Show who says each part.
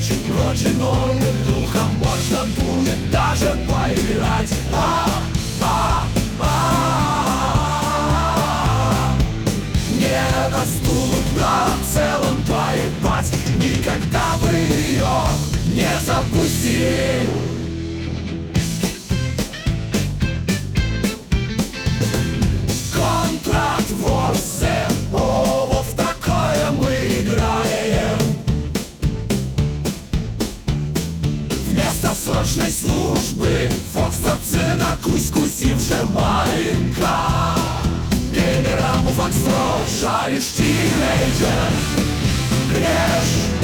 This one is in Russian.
Speaker 1: родиной духом можно будет даже поиграть. Недоступно в целом поебать, никогда бы ее не запустил. Контракт Warze, о, в такое мы играем. Вместо срочной службы Фокстроп цена кусь-куси вжимаемка. Генералу Фокстроп, шаришь тинейджер, грешь